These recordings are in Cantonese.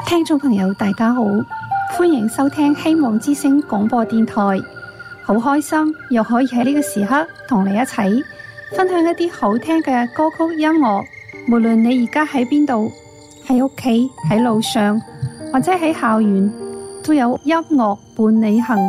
聽眾朋友大家好，歡迎收聽希望之聲廣播電台。好開心又可以喺呢個時刻同你一齊分享一啲好聽嘅歌曲音樂。無論你而家喺邊度，喺屋企、喺路上或者喺校園，都有音樂伴你行。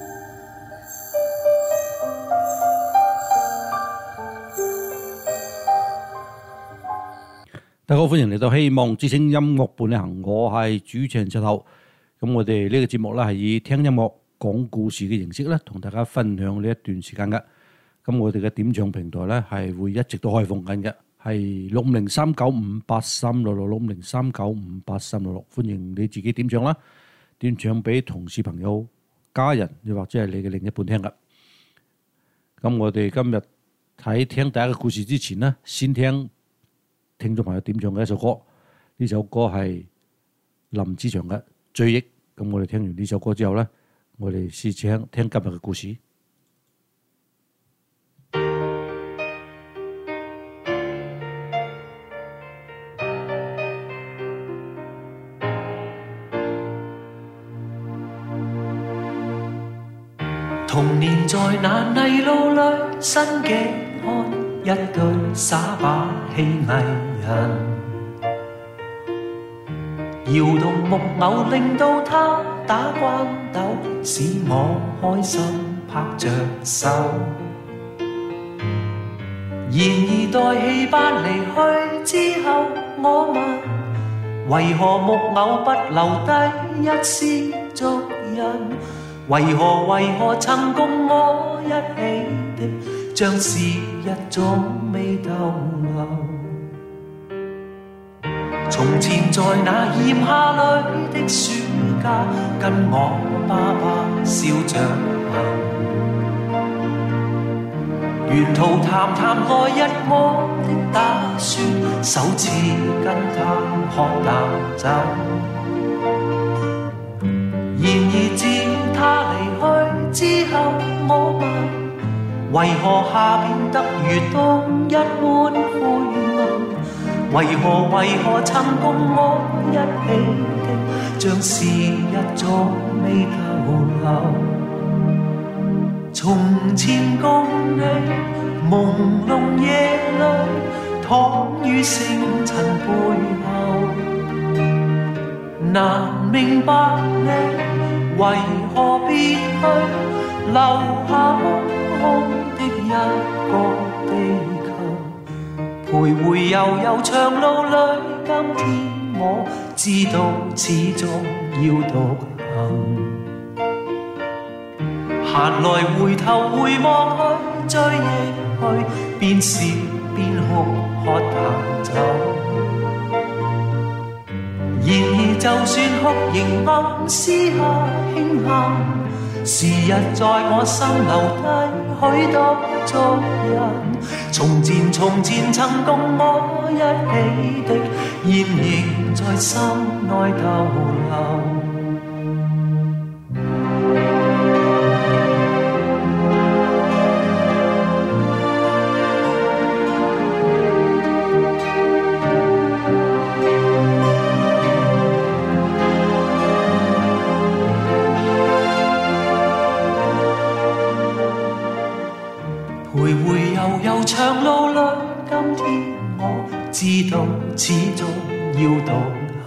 大家好，歡迎嚟到希望之聲音樂伴你行，我係主持人石頭。咁我哋呢個節目咧係以聽音樂講故事嘅形式咧，同大家分享呢一段時間嘅。咁我哋嘅點唱平台咧係會一直都開放緊嘅，係65039583666，65039583666，歡迎你自己點唱啦，點唱俾同事朋友、家人，又或者係你嘅另一半聽嘅。咁我哋今日喺聽第一個故事之前呢，先聽聽眾朋友點唱嘅一首歌，呢首歌係林子祥嘅《追憶》。咁我哋聽完呢首歌之後呢，我哋先聽今日嘅故事。 童年在那泥路裏，新嘅看一對耍把戲藝人，搖動木偶令到他打關鬥，使我開心拍着手。然而待戲班離去之後，我問為何木偶不留低一絲足印？為何曾共我一起的，像是一種未逗留。從前在那炎夏裏的暑假，跟我爸爸笑着行，沿途談來日我的打算，首次跟他喝淡酒。然而自他離去之後，我問為何夏變得如冬一般灰暗？為何曾共我一起的，像是一種未逗留。從前共你朦朧夜裏，躺於星塵背後，難明白你為何別去，留下空空的一個地球。徘徊悠悠長路裏，今天我知道始終要獨行。閒來回頭回望去，追憶去，邊笑邊哭，喝淡酒。然而就算哭仍暗私下慶幸，時日在我心留低許多足印。從前曾共我一起的，現仍在心內逗留。徘徊悠悠長路裏，今天我知道始終要獨行。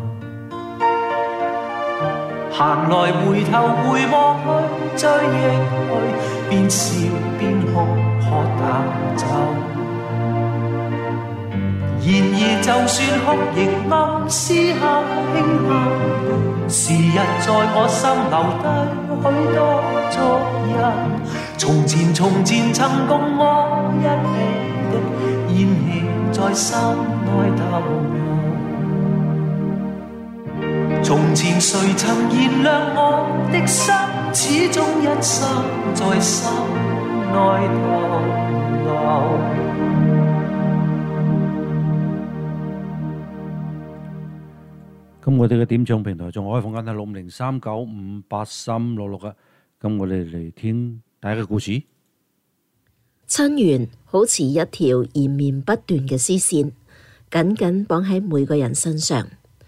閒來回頭回望去，追憶去，邊笑邊哭，喝淡酒。然而就算哭仍暗私下慶幸，時日在我心留低許多足印。從前曾共我一起的，現仍在心內逗留。從前誰曾燃亮我的心，始終一生在心內逗留。 咁我哋嘅點唱平台仲開放緊係65039583666啊。咁我哋嚟聽第一個故事。 親緣好似一條延綿不斷嘅絲線，緊緊綁喺每個人身上。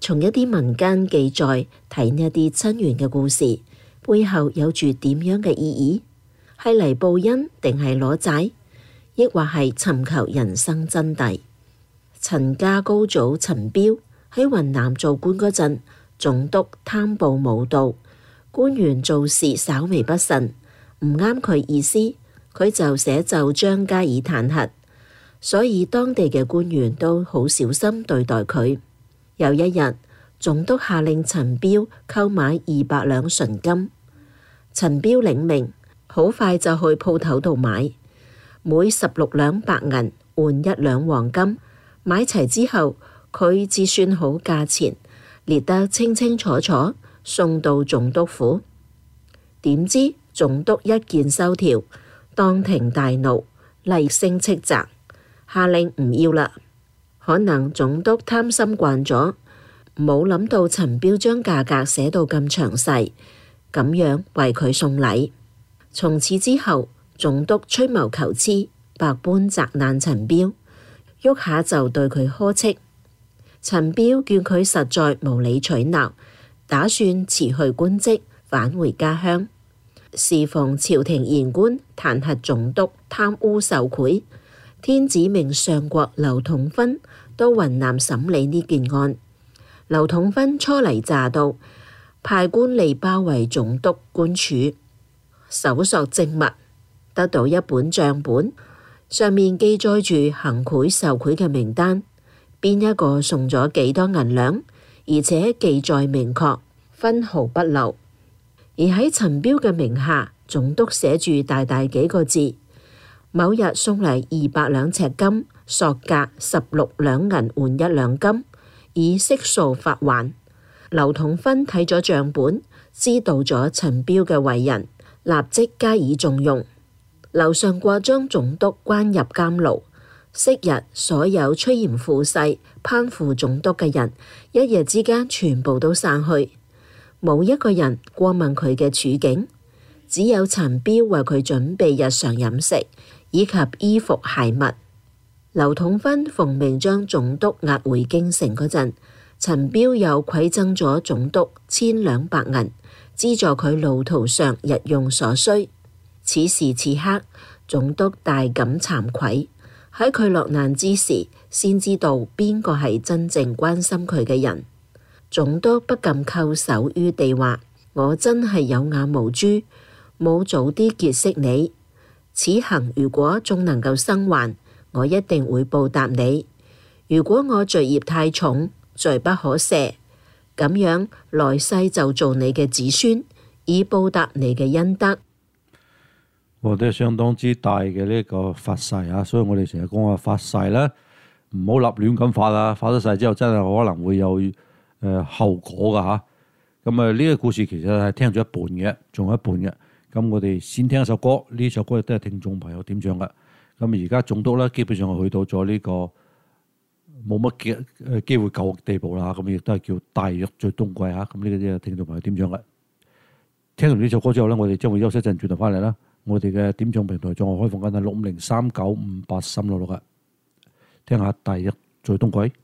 從一啲民間記載睇呢一啲親緣嘅故事，背後有住點樣嘅意義？係嚟報恩定係攞債，抑或係尋求人生真諦？陳家高祖陳彪喺雲南做官嗰陣，總督貪暴無道，官員做事稍微不慎，唔啱佢意思，佢就寫奏章加以彈劾，所以當地嘅官員都好小心對待佢。有一日，總督下令陳彪購買200兩純金，陳彪領命，好快就去鋪頭度買，每16兩白銀換1兩黃金。買齊之後，佢至算好價錢，列得清清楚楚，送到總督府。點知總督一見收條，當庭大怒，厲聲斥責，下令唔要啦。可能總督貪心慣咗，冇諗到陳彪將價格寫到咁詳細，咁樣為佢送禮。從此之後，總督吹毛求疵，百般責難陳彪，喐下就對佢呵斥。陳彪見佢實在無理取鬧，打算辭去官職，返回家鄉。時逢朝廷言官彈劾總督貪污受賄，天子命相國劉統勳到雲南審理呢件案。劉統勳初嚟乍到，派官吏包圍總督官署，搜索證物，得到一本賬本，上面記載住行賄受賄嘅名單，邊一個送咗幾多銀兩，而且記載明確，分毫不漏。而喺陳彪嘅名下，總督寫住大大幾個字：某日送嚟200兩赤金，索價16兩銀換1兩金，以悉數發還。劉統勳睇咗賬本，知道咗陳彪嘅為人，立即加以重用。劉相國將總督關入監牢，昔日所有趨炎附勢、攀附總督嘅人，一夜之間全部都散去，冇一個人過問佢嘅處境，只有陳彪為佢準備日常飲食以及衣服鞋襪。劉統勳奉命將總督押回京城嗰陣，陳彪又饋贈咗總督1000兩白銀，資助佢路途上日用所需。此時此刻，總督大感慚愧，喺佢落難之時，先知道邊個係真正關心佢嘅人。總督不禁叩首於地話：我真係有眼無珠，冇早啲結識你。此行如果仲能夠生還，我一定會報答你。如果我罪孽太重，罪不可赦，咁樣來世就做你嘅子孫，以報答你嘅恩德。 我都係相當之大嘅呢個發誓啊！所以我哋成日講話發誓咧，唔好立亂咁發啊！發咗誓之後，真係可能會有後果噶嚇。咁啊，呢個故事其實係聽咗一半嘅，仲有一半嘅。咁我哋先聽一首歌，呢首歌亦都係聽眾朋友點唱嘅。咁而家總督咧，基本上係去到咗呢個冇乜機會救嘅地步啦。咁亦都係叫大約在冬季嚇。咁呢個啲聽眾朋友點唱嘅？聽完呢首歌之後咧，我哋將會休息一陣，轉頭翻嚟啦。我哋嘅點唱平台仲係開放緊，係6503958366嘅，聽下大約在冬季。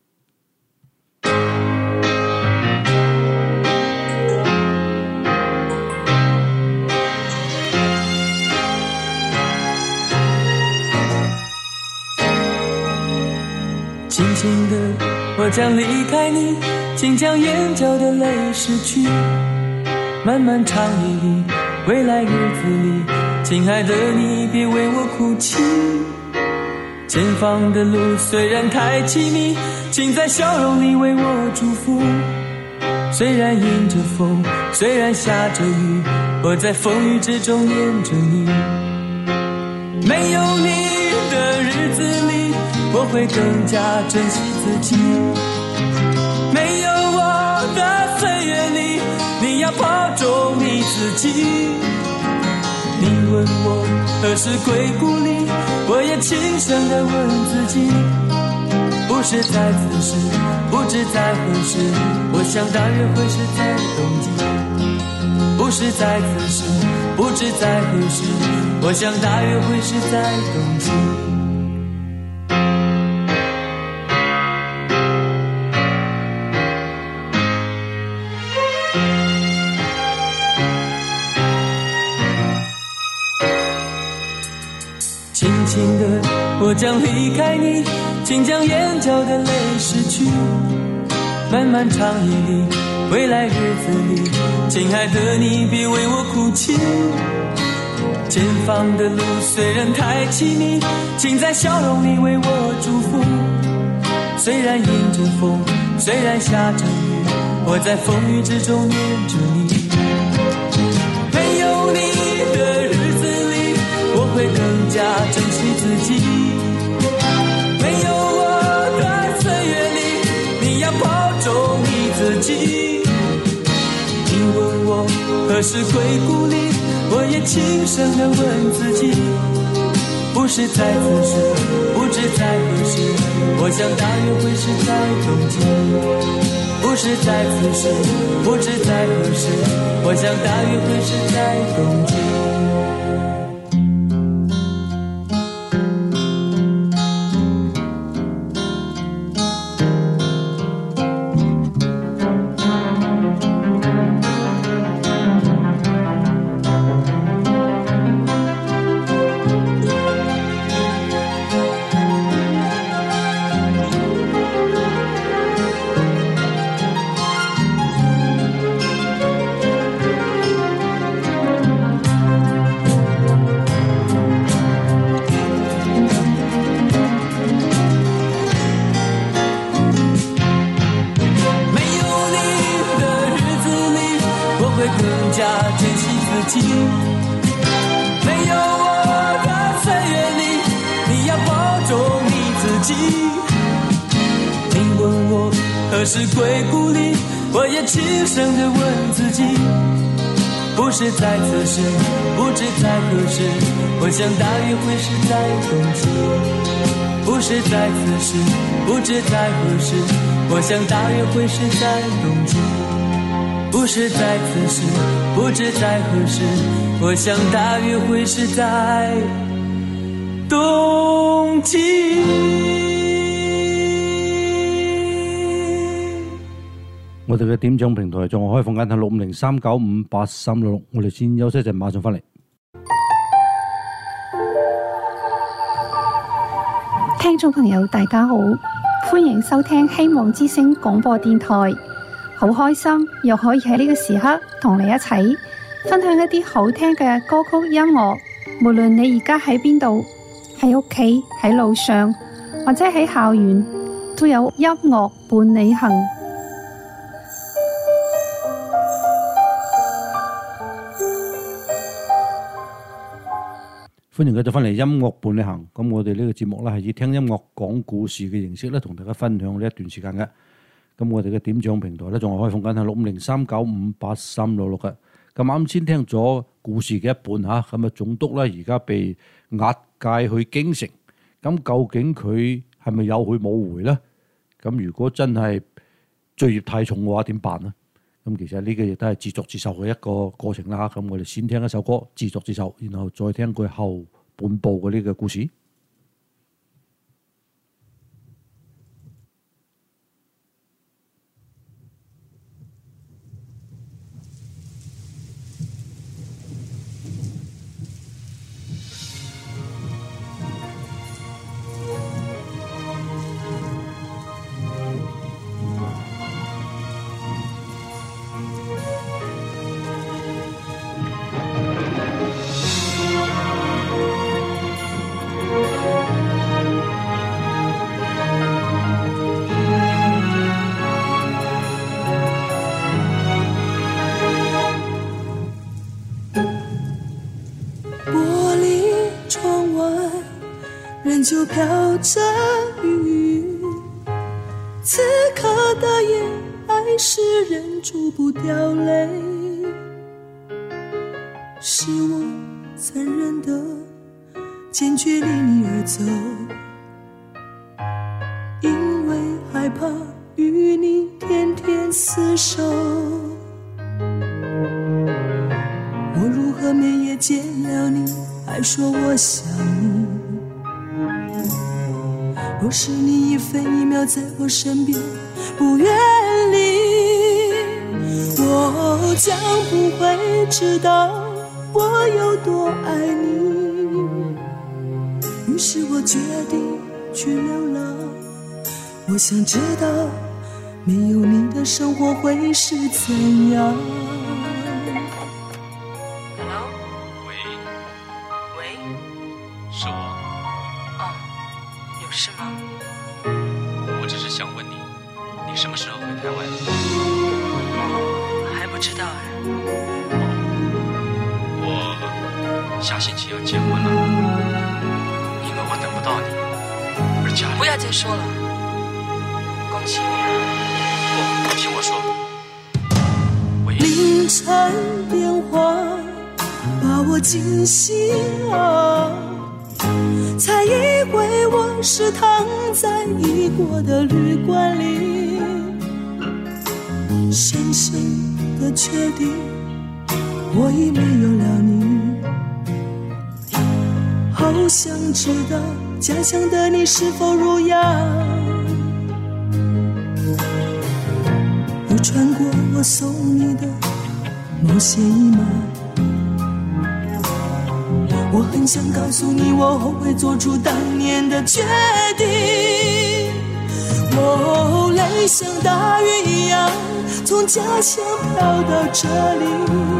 轻轻的，我将离开你，请将眼角的泪拭去。漫漫长夜里，未来日子里，亲爱的你别为我哭泣。前方的路虽然太凄迷，请在笑容里为我祝福。虽然迎着风，虽然下着雨，我在风雨之中念着你。没有你的日子里，我会更加珍惜自己。没有我的岁月里，你要保重你自己。你问我何时归故里，我也轻声地问自己。不是在此时，不知在何时，我想大约会是在冬季。不是在此时，不知在何时，我想大约会是在冬季。 我将离开你，请将眼角的泪拭去。漫漫长夜里，未来日子里，亲爱的你别为我哭泣。前方的路虽然太凄迷，请在笑容里为我祝福。虽然迎着风，虽然下着雨，我在风雨之中念着你。没有你的日子里，我会更加珍惜自己。没有我的岁月里，你要保重你自己。你问我何时归故里，我也轻声地问自己，不是在此时，不知在何时，我想大约会是在冬季。不是在此时，不知在何时，我想大约会是在冬季。没有我的岁月里，你要保重你自己。你问我何时归故里，我也轻声地问自己，不是在此时，不知在何时，我想大约会是在冬季。不是在此时，不知在何时，我想大约会是在冬季。不是在此时，不知在何时，我想大约会是在冬季。 我哋嘅點獎平台仲開放緊係650395836，我哋先休息一陣，馬上翻嚟。 聽眾朋友大家好，歡迎收聽希望之聲廣播電台。好開心又可以喺呢個時刻同你一齊分享一啲好聽嘅歌曲音樂。無論你而家喺邊度，喺屋企、喺路上或者喺校園，都有音樂伴你行。 歡迎繼續翻嚟音樂伴你行。咁我哋呢個節目咧係以聽音樂講故事嘅形式咧，同大家分享呢一段時間嘅。咁我哋嘅點獎平台咧仲係開放緊係650395836嘅。咁啱先聽咗故事嘅一半嚇，咁啊總督咧而家被押解去京城，咁究竟佢係咪有去冇回咧？咁如果真係罪孽太重嘅話，點辦呢？咁其實呢個亦都係自作自受嘅一個過程啦。咁我哋先聽一首歌，自作自受，然後再聽佢後半部嘅呢個故事。 仍旧飘着雨，此刻的夜还是忍住不掉泪，是我残忍的坚决离你而走，因为害怕与你天天厮守。我如何眠夜见了你，还说我想你，若是你一分一秒在我身边不远离，我将不会知道我有多爱你。 於是我決定去流浪。我想知道沒有你的生活會是怎樣。 Hello？ 喂， 喂？ 是我， 哦，有事嗎？ 我只是想問你，你什麼時候回台灣？ 還不知道哎。 我下星期要結婚了，因為我等不到你，而家裡不要再說了，恭喜你啊！ 不，聽我說。喂， 凌晨電話把我驚醒了，才以為我是躺在已過的旅館裡，深深的確定我已沒有了你。好想知道家鄉的你是否如樣，又穿過我送你的冒險一馬。我很想告訴你，我後悔做出當年的決定。我淚像大雨一樣從家鄉飄到這裡，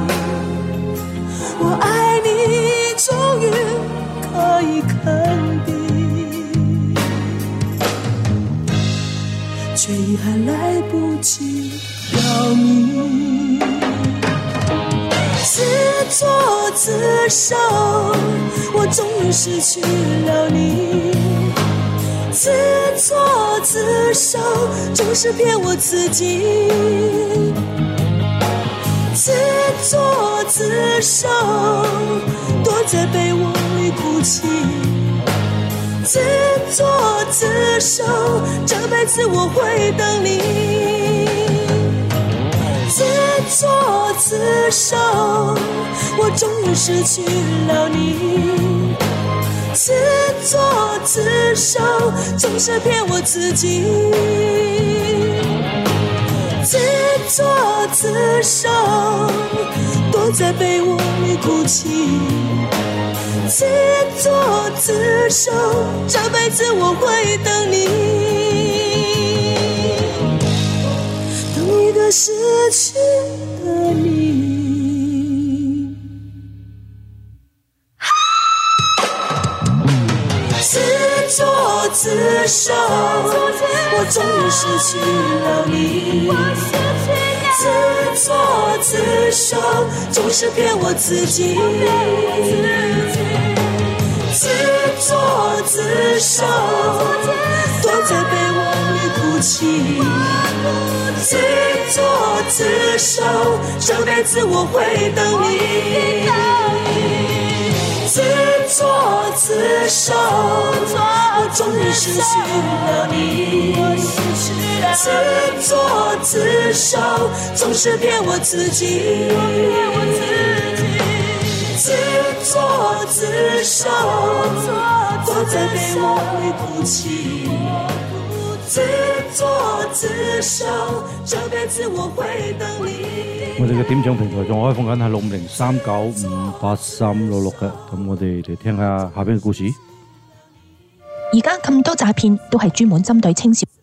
我愛你終於可以肯定，卻已還來不及表明。自作自受，我終於失去了你。自作自受，總是騙我自己。自作自受，躲在被窩裡哭泣。自作自受，這輩子我會等你。自作自受，我終於失去了你。自作自受，總是騙我自己。自作自受，躲在被窩裡哭泣。自作自受，這輩子我會等你，等一個失去的你。自作自受，我終於失去了你。自作自受，總是騙我自己。自作自受，躲在被窩裡哭泣。自作自受，這輩子我會等你。自作自受，我終於失去了你。自作自受，總是騙我自己。自作自受，躲在被窩裡哭泣。自作自受，這輩子我會等你。 我哋嘅點唱平台仲開放緊係650395836嘅，咁我哋嚟聽下下邊嘅故事。 而家咁多詐騙都係專門針對青少年。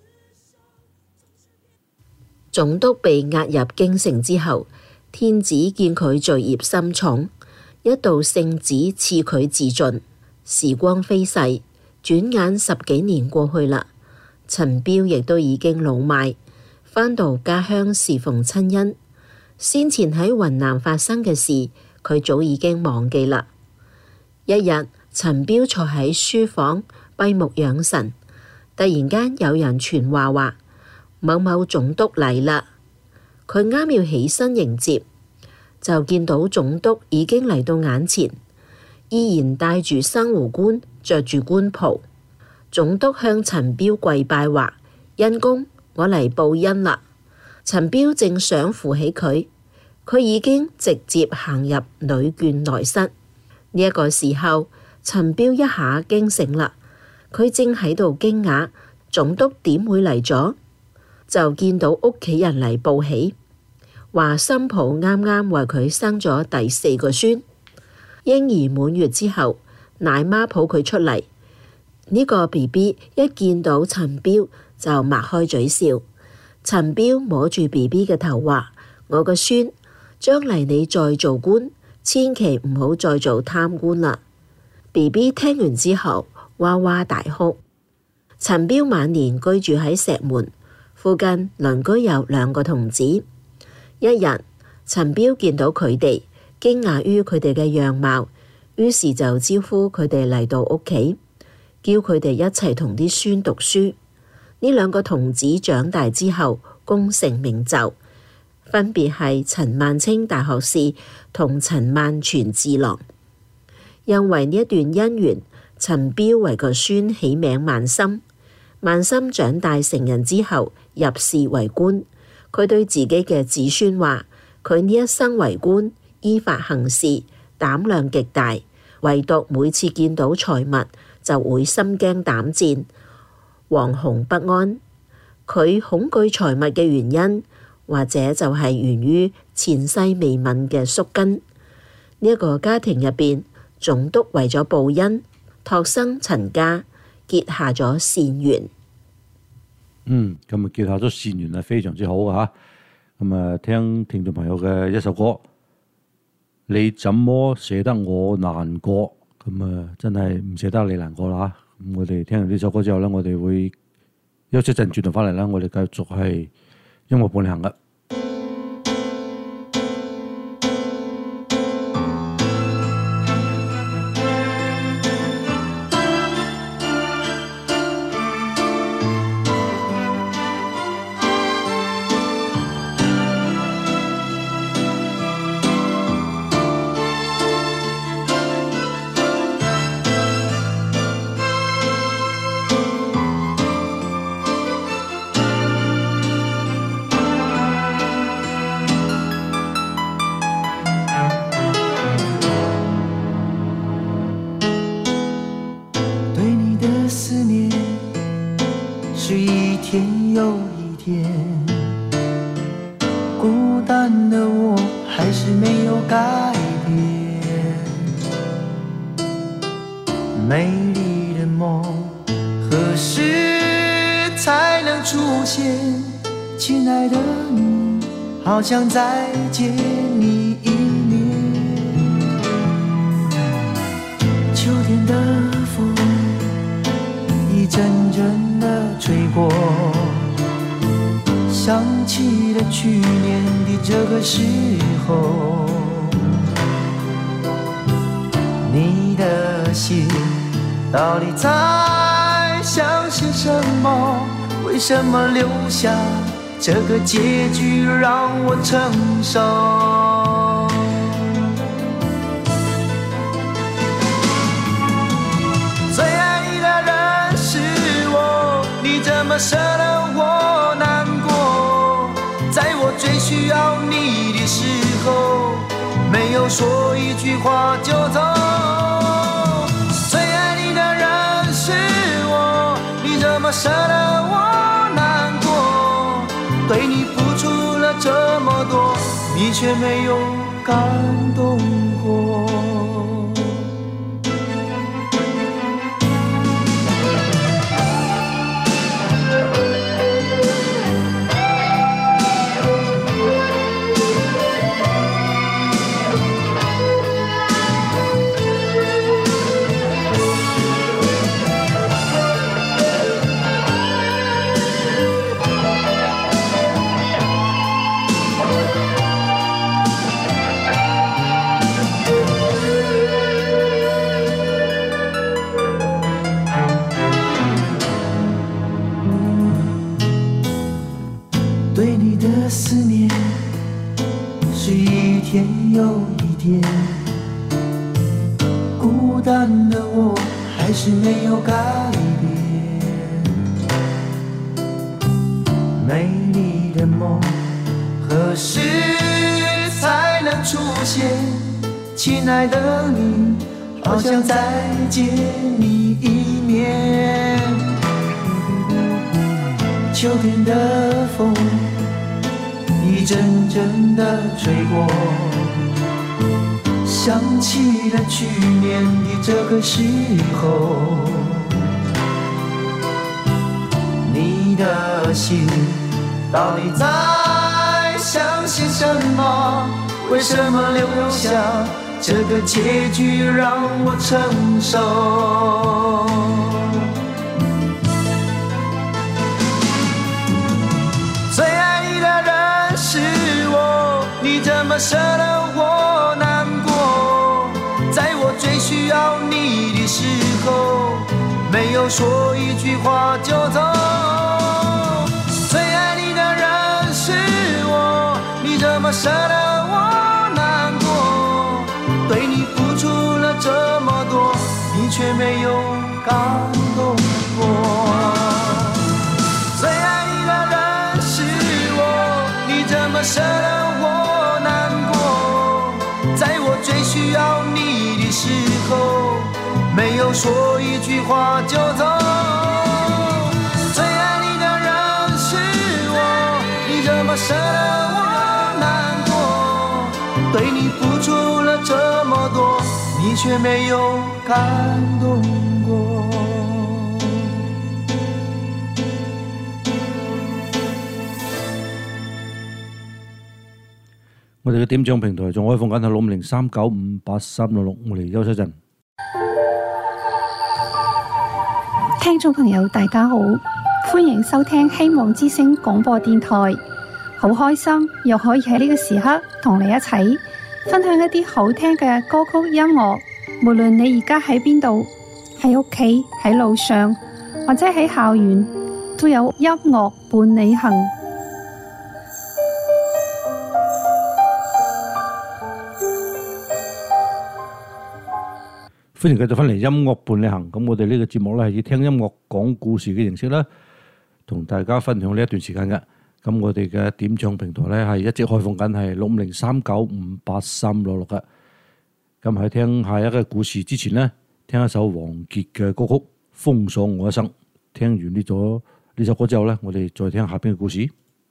總督被押入京城之後，天子見佢罪孽深重，一道聖旨賜佢自盡。時光飛逝，轉眼10幾年過去啦。陳彪亦都已經老邁，返到家鄉侍奉親恩。先前喺雲南發生嘅事，佢早已經忘記啦。一日，陳彪坐喺書房閉目養神，突然間有人傳話某某總督嚟啦。佢啱要起身迎接，就見到總督已經嚟到眼前，依然戴住生胡冠，着住官袍。總督向陳彪跪拜話：恩公，我嚟報恩啦。陳彪正想扶起佢，佢已經直接行入女眷內室。呢一個時候，陳彪一下驚醒啦，佢正喺度驚訝，總督點會嚟咗？就見到屋企人嚟報喜，話新抱啱啱為佢生咗第4個孫。嬰兒滿月之後，奶媽抱佢出嚟， 呢個 BB 一見到陳彪就擘開嘴笑。陳彪摸住 BB 嘅頭話：我個孫，將嚟你再做官，千祈唔好再做貪官啦。BB 聽完之後哇哇大哭。陳彪晚年居住喺石門，附近鄰居有2個童子。一日，陳彪見到佢哋，驚訝於佢哋嘅樣貌，於是就招呼佢哋嚟到屋企，叫佢哋一齊同啲孫讀書。呢2個童子長大之後功成名就，分別係陳萬清大學士同陳萬全智囊。因為呢一段姻緣，陳彪為個孫起名萬心。萬心長大成人之後入仕為官，佢對自己嘅子孫話：佢呢一生為官，依法行事，膽量極大，唯獨每次見到財物就會心驚膽戰，惶恐不安。佢恐懼財物嘅原因，或者就係源於前世未泯嘅宿根。呢一個家庭入邊，總督為咗報恩，託生陳家，結下咗善緣。 咁啊結下咗善緣係非常之好嘅嚇。咁啊聽聽眾朋友嘅一首歌，你怎麼捨得我難過？咁啊真係唔捨得你難過啦嚇。咁我哋聽完呢首歌之後咧，我哋會休息陣轉頭翻嚟啦，我哋繼續係音樂伴你行嘅。 美丽的梦何时才能出现？亲爱的你，好想再见你一面。秋天的风一阵阵的吹过，想起了去年的这个时候，你的心到底在想些什么？为什么留下这个结局让我承受？最爱你的人是我，你怎么舍得我难过？在我最需要你的时候，没有说一句话就走。最爱你的人是我，你怎么舍得我难过？对你付出了这么多，你却没有感动过。对你的思念是一天又一天，孤单的我还是没有改变。美丽的梦何时才能出现？亲爱的你，好想再见你一面。秋天的风一阵阵的吹过，想起了去年的这个时候， 你的心，到底在相信什么？为什么留下这个结局让我承受？最爱你的人是我，你怎么舍得我难过？在我最需要你的时候，没有说一句话就走。最爱你的人是我，你怎么舍得我难过？对你付出了这么多，你却没有感动过。最爱你的人是我，你怎么舍得我难过？在我最需要你的时候，没有说一句话就走。最爱你的人是我，你怎么舍得我难过？对你付出了这么多，你却没有感动过。 我哋嘅點唱平台仲開放緊係65039583666，我哋休息一陣。 聽眾朋友大家好，歡迎收聽希望之聲廣播電台，好開心又可以喺呢個時刻同你一齊分享一啲好聽嘅歌曲音樂。無論你而家喺邊度，喺屋企、喺路上或者喺校園，都有音樂伴你行。 歡迎繼續返嚟音樂伴你行。咁我哋呢個節目咧係以聽音樂講故事嘅形式咧，同大家分享呢一段時間嘅。咁我哋嘅點唱平台咧係一直開放緊係65039583666嘅。咁喺聽下一個故事之前呢，聽一首王傑嘅歌曲《封鎖我一生》。聽完呢首歌之後咧，我哋再聽下邊嘅故事。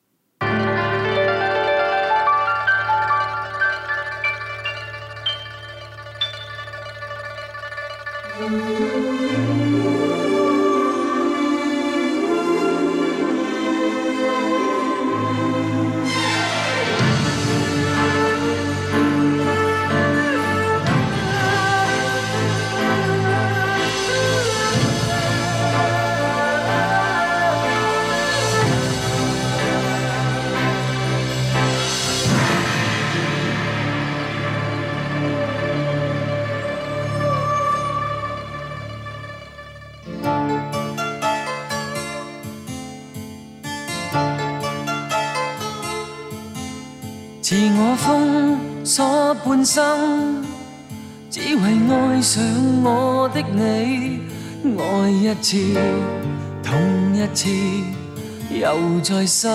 自我封鎖半生，只為愛上我的你，愛一次，痛一次，又再生。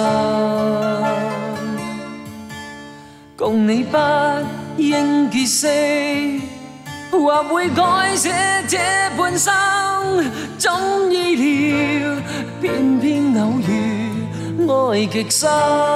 共你不應結識，或會改寫這半生，總意料，偏偏偶遇，愛極深。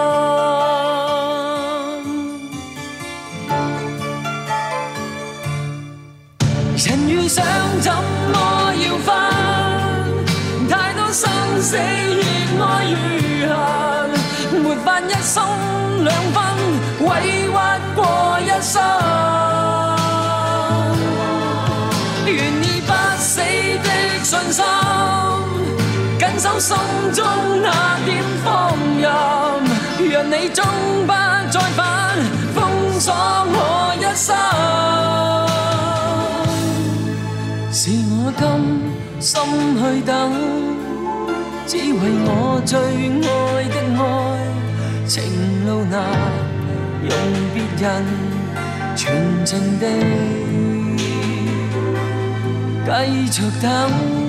人遇上怎麼要分？太多生死熱愛如痕，沒法一心兩分，委屈過一生。願意不死的信心，緊守心中那點放任，讓你終不再返，封鎖我一生。是我甘心去等，只為我最愛的愛，情路難用別人全情地繼續等。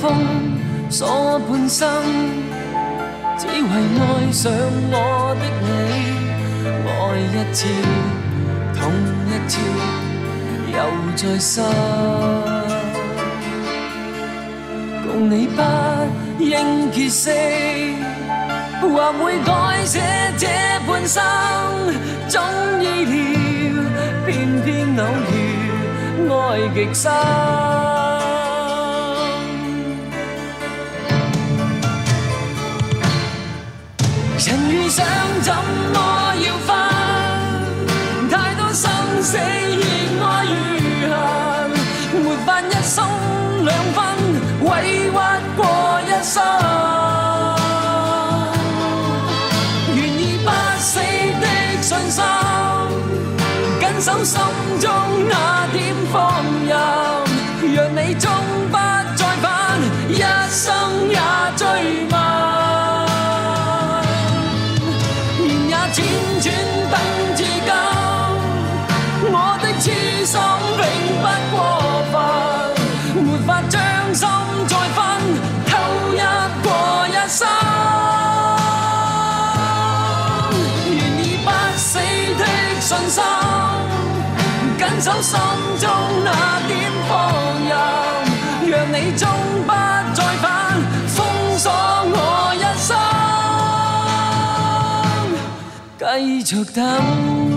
封鎖半生，只為愛上我的你，愛一次痛一次又再生，共你不應歇息，或會改寫這半生，總意料偏偏偶遇愛極深。人遇上怎麼要分？太多生死熱愛如痕，沒法一生兩分，委屈過一生。願意不死的信心，緊守心中那點放任，讓你終不再返，一生也追問。輾轉等至今，我的痴心永不過分，沒法將心再分，偷一過一生。願以不死的信心，緊守心中那點放任，讓你終不再返，封鎖我一生。繼續等。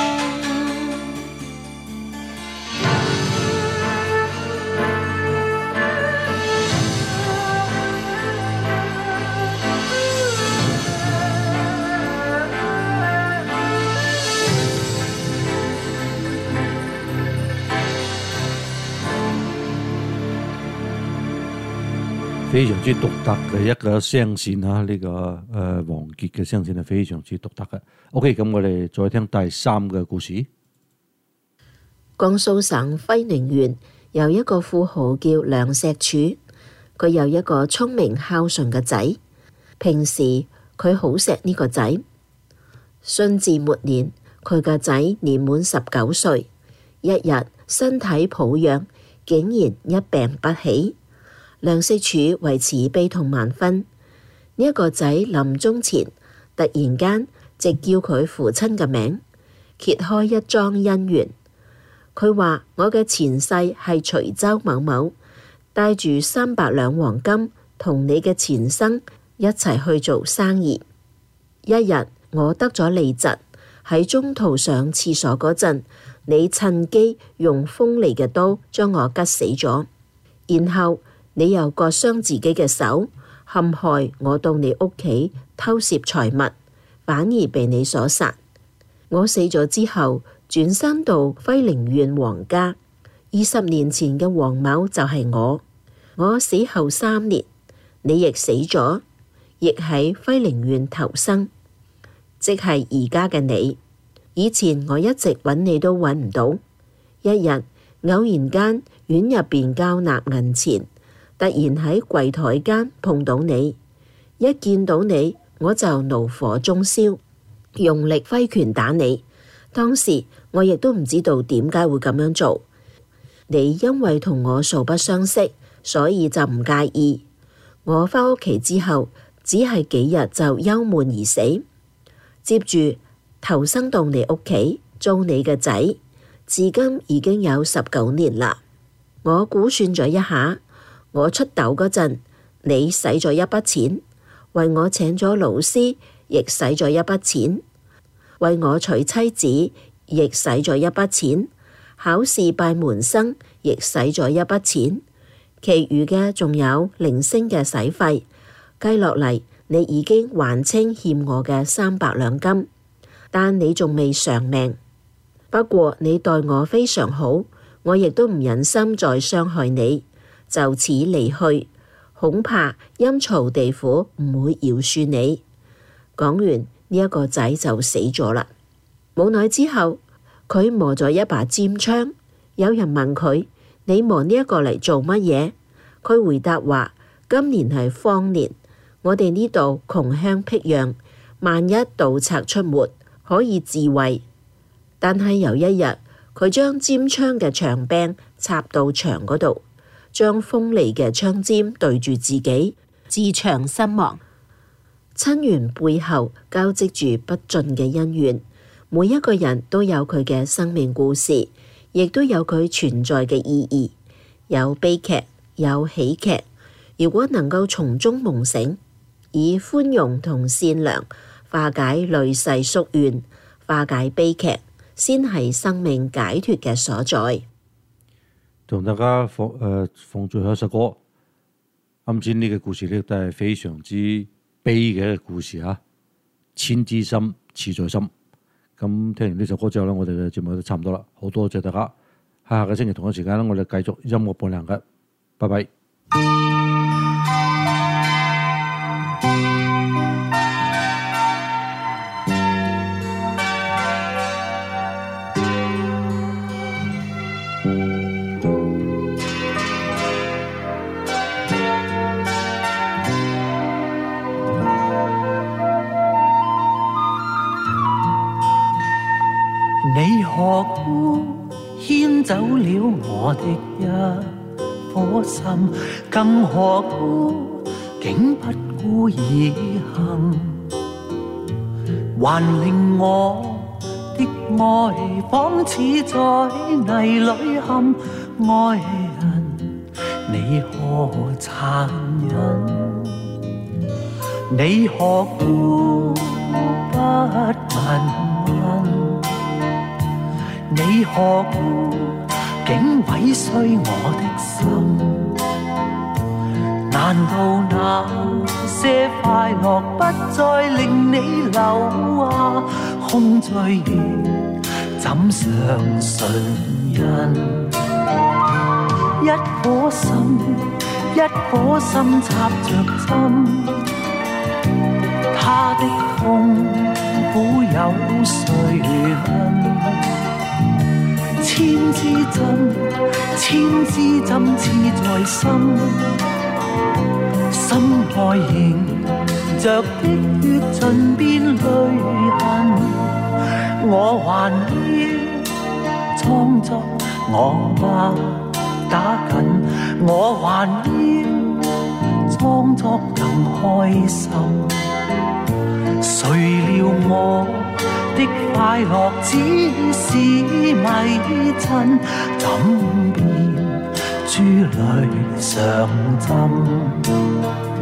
非常之獨特嘅一個聲線啊！呢個王傑嘅聲線係非常之獨特嘅。OK， 咁我哋再聽第三個故事。 江蘇省輝寧縣有一個富豪叫梁石柱，佢有一個聰明孝順嘅仔。平時佢好錫呢個仔。順治末年，佢個仔年滿19歲，一日身體抱恙，竟然一病不起。梁石柱為慈悲同萬分，呢一個仔臨終前突然間直叫佢父親嘅名，揭開一樁姻緣。佢話：我嘅前世係徐州某某，帶住300兩黃金同你嘅前生一齊去做生意。一日我得咗痢疾，喺中途上廁所嗰陣，你趁機用鋒利嘅刀將我拮死咗，然後你又割傷自己嘅手，陷害我到你屋企偷竊財物，反而被你所殺。我死咗之後，轉生到輝寧縣王家。20年前嘅黃某就係我。我死後3年，你亦死咗，亦喺輝寧縣投生，即係而家嘅你。以前我一直揾你都揾唔到，一日偶然間院入邊交納銀錢，突然喺櫃台間碰到你，一見到你我就怒火中燒，用力揮拳打你。當時我亦都唔知道點解會咁樣做。你因為同我素不相識，所以就唔介意。我返屋企之後，只係幾日就憂悶而死，接住投生到你屋企做你嘅仔，至今已經有19年啦。我估算咗一下，我出竇嗰陣，你使咗一筆錢，為我請咗老師，亦使咗一筆錢，為我娶妻子，亦使咗一筆錢，考試拜門生，亦使咗一筆錢，其餘嘅仲有零星嘅使費，計落嚟，你已經還清欠我嘅300兩金，但你仲未償命。不過你待我非常好，我亦都唔忍心再傷害你，就此離去，恐怕陰曹地府唔會饒恕你。講完呢一個仔就死咗啦。冇耐之後，佢磨咗一把尖槍，有人問佢：你磨呢一個嚟做乜嘢？佢回答話：今年係荒年，我哋呢度窮鄉僻壤，萬一盜賊出沒，可以自衛。但係有一日，佢將尖槍嘅長柄插到牆嗰度， 將鋒利嘅槍尖對住自己，自斃身亡。親緣背後交織住不盡嘅恩怨，每一個人都有佢嘅生命故事，亦都有佢存在嘅意義，有悲劇，有喜劇。如果能夠從中夢醒，以寬容同善良化解累世宿怨，化解悲劇，先係生命解脫嘅所在。 同大家放最後一首歌。啱先呢個故事呢，都係非常之悲嘅一個故事嚇。千之心，刺在心。咁聽完呢首歌之後呢，我哋嘅節目都差唔多啦。好多謝大家。喺下個星期同一時間呢，我哋繼續音樂伴娘嘅。拜拜。 你何故牽走了我的一顆心，更何故竟不顧而行，還令我的愛仿似在泥裏陷。愛人，你何殘忍？你何故不問？你何故竟毀碎我的心？難道那些快樂不再令你留下空醉月？怎相信人？一顆心，一顆心插着針，他的痛苦有誰問？千支針，千支針刺在心，心愛凝着的血盡變淚痕。我還要裝作我吧打緊，我還要裝作更開心。誰料我的快樂只是迷陣，怎變珠淚上針？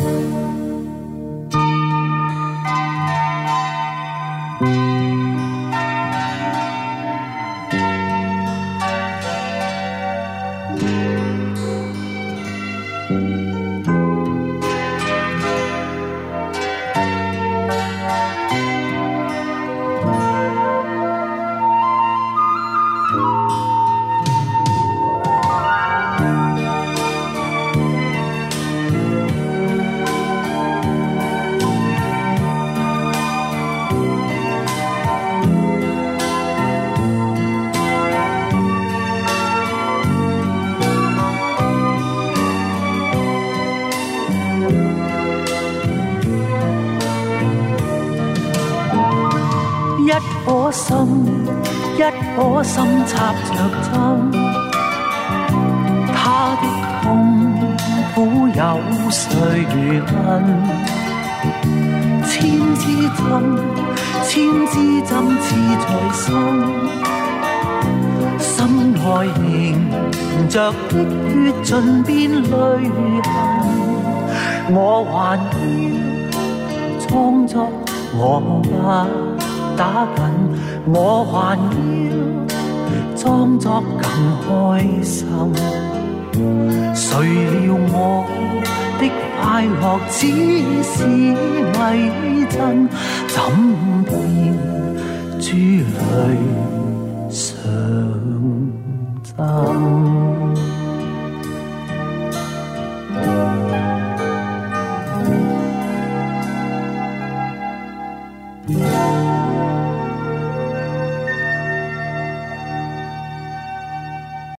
一顆心插着針，他的痛苦有誰問？千支針，千支針刺在心，心愛凝着的血盡變淚痕。我還要裝作我吧打緊，我還要裝作更開心。誰料我的快樂只是迷陣，怎變珠淚上針？